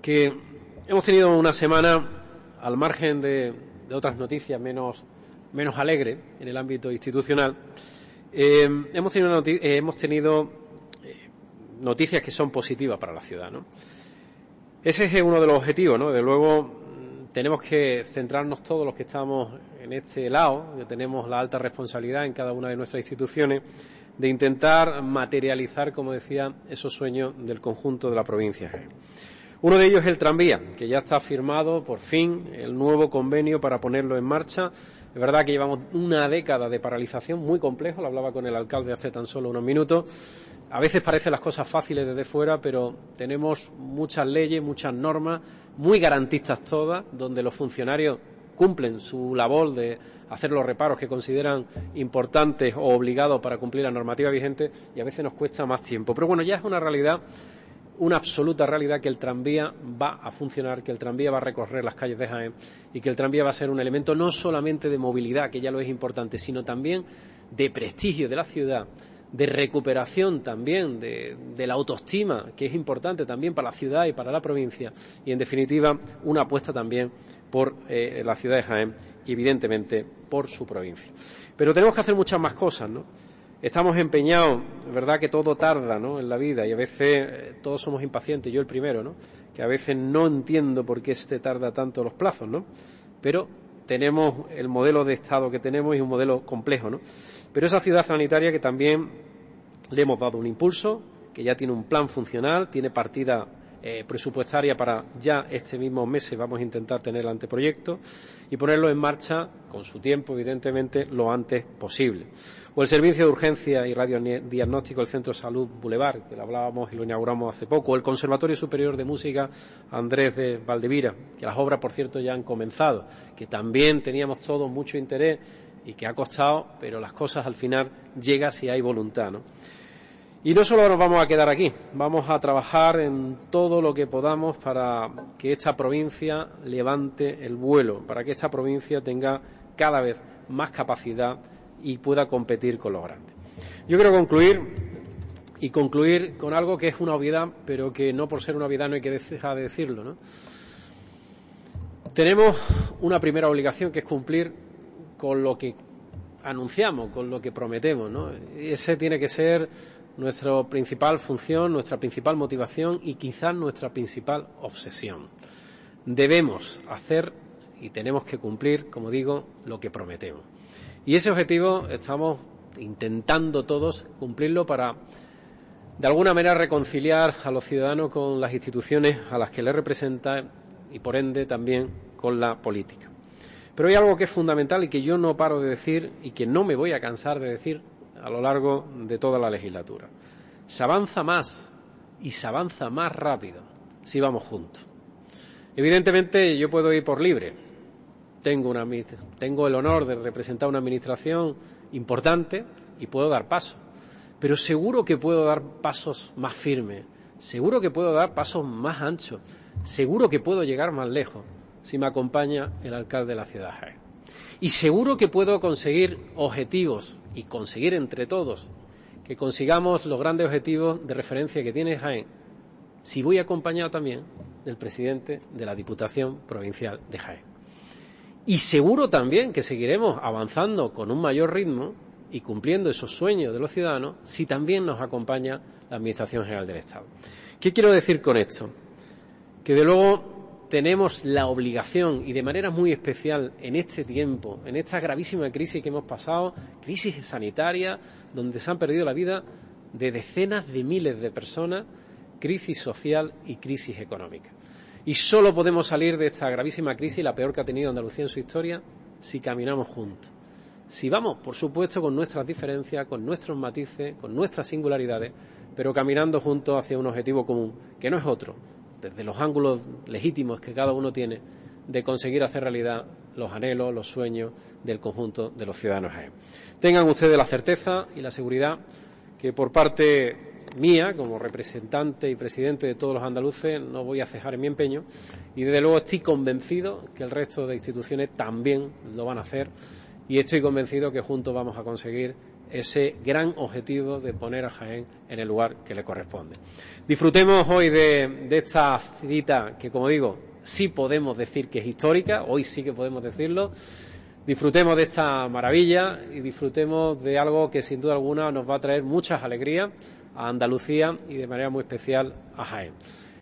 que hemos tenido una semana, al margen de otras noticias menos alegres en el ámbito institucional, hemos tenido noticias que son positivas para la ciudad, ¿no? Ese es uno de los objetivos, ¿no? Desde luego tenemos que centrarnos todos los que estamos en este lado, que tenemos la alta responsabilidad en cada una de nuestras instituciones, de intentar materializar, como decía, esos sueños del conjunto de la provincia de Jaén. Uno de ellos es el tranvía, que ya está firmado, por fin, el nuevo convenio para ponerlo en marcha. Es verdad que llevamos una década de paralización muy complejo, lo hablaba con el alcalde hace tan solo unos minutos. A veces parecen las cosas fáciles desde fuera, pero tenemos muchas leyes, muchas normas, muy garantistas todas, donde los funcionarios cumplen su labor de hacer los reparos que consideran importantes o obligados para cumplir la normativa vigente, y a veces nos cuesta más tiempo. Pero bueno, ya es una realidad, una absoluta realidad, que el tranvía va a funcionar, que el tranvía va a recorrer las calles de Jaén y que el tranvía va a ser un elemento no solamente de movilidad, que ya lo es importante, sino también de prestigio de la ciudad, de recuperación también de la autoestima, que es importante también para la ciudad y para la provincia, y en definitiva una apuesta también por la ciudad de Jaén y evidentemente por su provincia. Pero tenemos que hacer muchas más cosas, ¿no? Estamos empeñados, es verdad que todo tarda, ¿no?, en la vida, y a veces todos somos impacientes, yo el primero, ¿no?, que a veces no entiendo por qué se tarda tanto los plazos, ¿no? Pero tenemos el modelo de Estado que tenemos y un modelo complejo, ¿no? Pero esa ciudad sanitaria que también le hemos dado un impulso, que ya tiene un plan funcional, tiene partida presupuestaria para ya este mismo mes, vamos a intentar tener el anteproyecto y ponerlo en marcha con su tiempo, evidentemente, lo antes posible. O el servicio de urgencia y radiodiagnóstico del Centro de Salud Boulevard, que lo hablábamos y lo inauguramos hace poco, o el Conservatorio Superior de Música Andrés de Valdevira, que las obras, por cierto, ya han comenzado, que también teníamos todos mucho interés y que ha costado, pero las cosas al final llegan si hay voluntad, ¿no? Y no solo nos vamos a quedar aquí, vamos a trabajar en todo lo que podamos para que esta provincia levante el vuelo, para que esta provincia tenga cada vez más capacidad y pueda competir con los grandes. Yo quiero concluir con algo que es una obviedad, pero que no por ser una obviedad no hay que dejar de decirlo, ¿no? Tenemos una primera obligación, que es cumplir con lo que anunciamos, con lo que prometemos, ¿no? Ese tiene que ser nuestra principal función, nuestra principal motivación y quizás nuestra principal obsesión. Debemos hacer y tenemos que cumplir, como digo, lo que prometemos. Y ese objetivo estamos intentando todos cumplirlo para, de alguna manera, reconciliar a los ciudadanos con las instituciones a las que les representan y, por ende, también con la política. Pero hay algo que es fundamental y que yo no paro de decir y que no me voy a cansar de decir a lo largo de toda la legislatura. Se avanza más y se avanza más rápido si vamos juntos. Evidentemente yo puedo ir por libre. Tengo el honor de representar una administración importante y puedo dar pasos. Pero seguro que puedo dar pasos más firmes, seguro que puedo dar pasos más anchos, seguro que puedo llegar más lejos si me acompaña el alcalde de la ciudad de Jaén. Y seguro que puedo conseguir objetivos y conseguir entre todos que consigamos los grandes objetivos de referencia que tiene Jaén, si voy acompañado también del presidente de la Diputación Provincial de Jaén. Y seguro también que seguiremos avanzando con un mayor ritmo y cumpliendo esos sueños de los ciudadanos si también nos acompaña la Administración General del Estado. ¿Qué quiero decir con esto? Que de luego tenemos la obligación, y de manera muy especial en este tiempo, en esta gravísima crisis que hemos pasado, crisis sanitaria, donde se han perdido la vida de decenas de miles de personas, crisis social y crisis económica. Y solo podemos salir de esta gravísima crisis, la peor que ha tenido Andalucía en su historia, si caminamos juntos. Si vamos, por supuesto, con nuestras diferencias, con nuestros matices, con nuestras singularidades, pero caminando juntos hacia un objetivo común, que no es otro, desde los ángulos legítimos que cada uno tiene, de conseguir hacer realidad los anhelos, los sueños del conjunto de los ciudadanos. Tengan ustedes la certeza y la seguridad que por parte mía, como representante y presidente de todos los andaluces, no voy a cejar en mi empeño y desde luego estoy convencido que el resto de instituciones también lo van a hacer y estoy convencido que juntos vamos a conseguir ese gran objetivo de poner a Jaén en el lugar que le corresponde. Disfrutemos hoy de esta cita que, como digo, sí podemos decir que es histórica, hoy sí que podemos decirlo. Disfrutemos de esta maravilla y disfrutemos de algo que sin duda alguna nos va a traer muchas alegrías a Andalucía y de manera muy especial a Jaén.